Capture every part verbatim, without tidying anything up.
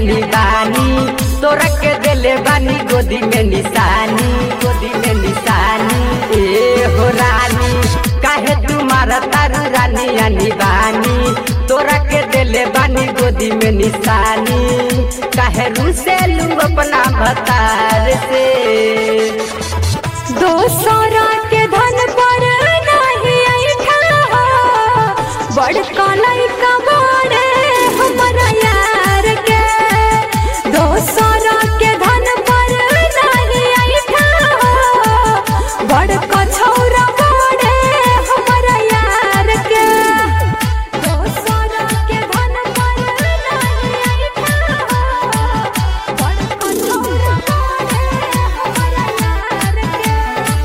यानी बानी तोरा के दिले बानी गोदी में निशानी गोदी में निशानी ए हो रानी काहे तुम्हारा तारू रानी यानी बानी तोरा के दिले बानी गोदी में निशानी काहे रूसे लू अपना भतार से दोसरा के धन पर नहीं ऐठा बड़का लइका बाड़े हमारा यार के दोसरा के धन पर नहीं ऐठा बड़का छौरा बाड़े हमारा यार के दोसरा के धन पर नहीं ऐठा बड़का छौरा बाड़े हमारा यार के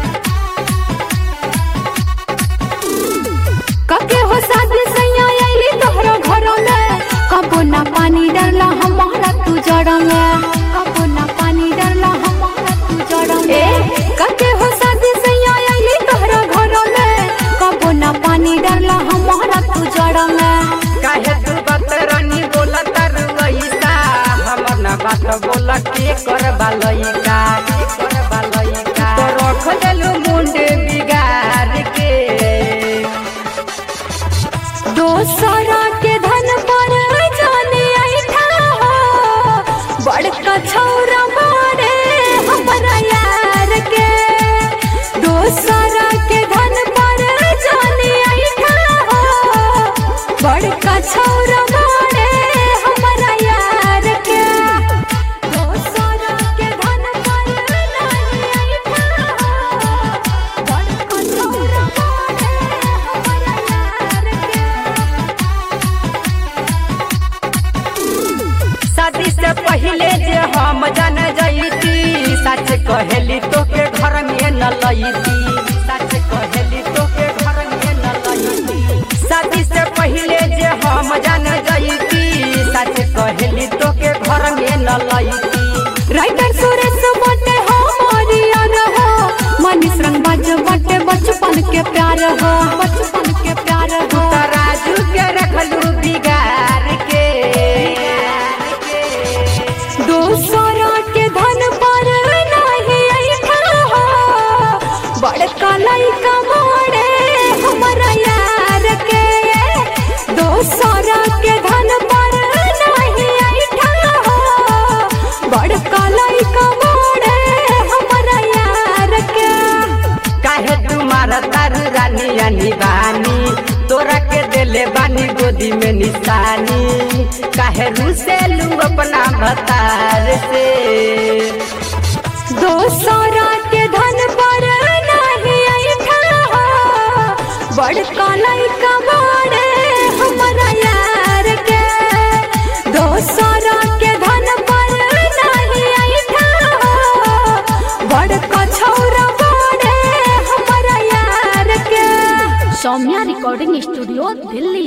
कके हो शादी सैया आइली तोहरा घर में कबो ना पानी डरला हमारा तू जड़ में कबो ना पानी डरला हमारा तू जड़ में कके हो शादी सैया आइली तोहरा घर में कबो ना पानी डरला हमारा तू जड़ में काहे तू बात रानी बोला तारू ऐसा हमर ना बात बोला के करबा लइका के करबा लइका तो रख देलू मुंडे बिगाड़ के दोसरा के धन पर जाने ऐठा बड़का छौरा बाड़े हमारा यार के दोसरा के धन पर जाने ऐठा बड़का छौरा बाड़े हमारा यार के दोसरा के धन पर नहीं ऐठा बड़का छौरा बाड़े हमारा यार के शादी से पहले जे हम जान जईती सच कहेली तो के घर में न लईती सच कहेली तो के घर में न लईती शादी से पहले जे हम जान जईती सच कहेली तो के घर में न लईती राइटर सुरेश बटे हो मोरिया रहो मनीष रंग बाज बटे बचपन के प्यार हो बचपन के प्यार हो तराजू के रखलू बिगाड़ के दोसरा के धन पर नहीं ऐठा बड़का लइका बाड़े हमारा यार के दोसरा के धन पर नहीं ऐठा बड़का लइका बाड़े हमारा यार के काहे तुम्हारा तारू रानी यानी बानी तोरा के दिले बानी गोदी में निशानी काहे रूसे लू अपना भतार से दोसरा के धन पर नहीं ऐठा बड़का लइका बाड़े हमारा यार के दोसरा के धन पर नहीं ऐठा बड़का छौरा बाड़े हमारा यार के। Saumya recording studio Delhi.